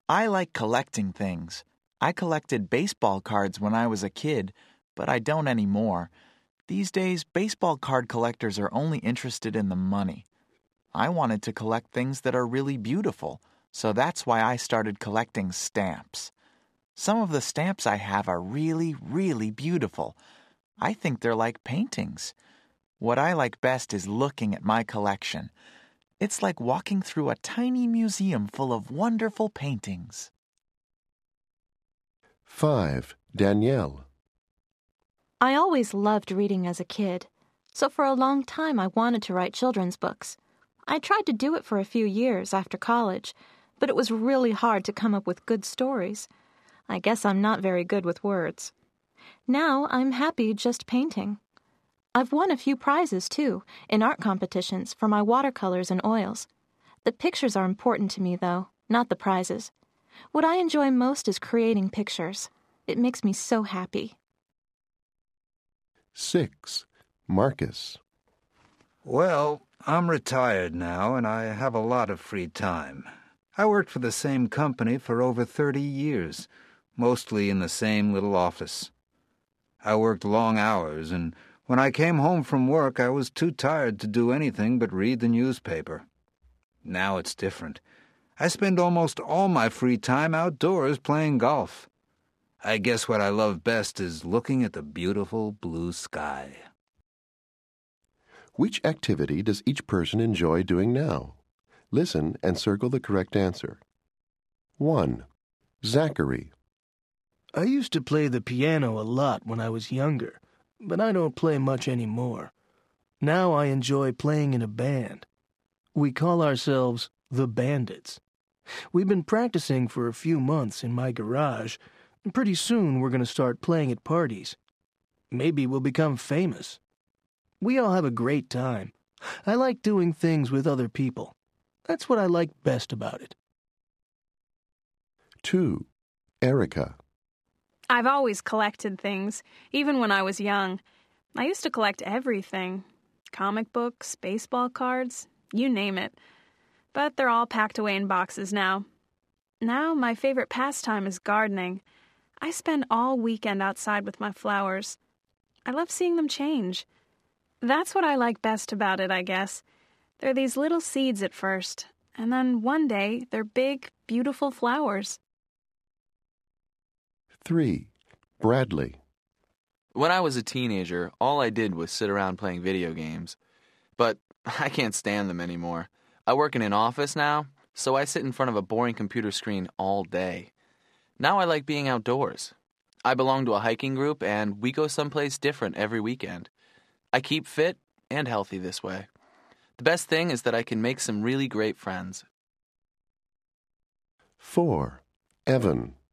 I like collecting things. I collected baseball cards when I was a kid, but I don't anymore. These days, baseball card collectors are only interested in the money. I wanted to collect things that are really beautiful, so that's why I started collecting stamps. Some of the stamps I have are really, really beautiful. I think they're like paintings. What I like best is looking at my collection. It's like walking through a tiny museum full of wonderful paintings. 5. Danielle. I always loved reading as a kid, so for a long time I wanted to write children's books. I tried to do it for a few years after college, but it was really hard to come up with good stories. I guess I'm not very good with words. Now I'm happy just painting. I've won a few prizes, too, in art competitions for my watercolors and oils. The pictures are important to me, though, not the prizes. What I enjoy most is creating pictures. It makes me so happy. 6. Marcus. Well, I'm retired now, and I have a lot of free time. I worked for the same company for over 30 years, mostly in the same little office. I worked long hours, and when I came home from work, I was too tired to do anything but read the newspaper. Now it's different. I spend almost all my free time outdoors playing golf. I guess what I love best is looking at the beautiful blue sky. Which activity does each person enjoy doing now? Listen and circle the correct answer. 1. Zachary. I used to play the piano a lot when I was younger, but I don't play much anymore. Now I enjoy playing in a band. We call ourselves the Bandits. We've been practicing for a few months in my garage, and pretty soon we're going to start playing at parties. Maybe we'll become famous. We all have a great time. I like doing things with other people. That's what I like best about it. 2. Erica. I've always collected things, even when I was young. I used to collect everything. Comic books, baseball cards, you name it. But they're all packed away in boxes now. Now my favorite pastime is gardening. I spend all weekend outside with my flowers. I love seeing them change. That's what I like best about it, I guess. They're these little seeds at first, and then one day they're big, beautiful flowers. 3. Bradley. When I was a teenager, all I did was sit around playing video games. But I can't stand them anymore. I work in an office now, so I sit in front of a boring computer screen all day. Now I like being outdoors. I belong to a hiking group, and we go someplace different every weekend. I keep fit and healthy this way. The best thing is that I can make some really great friends. 4. Evan.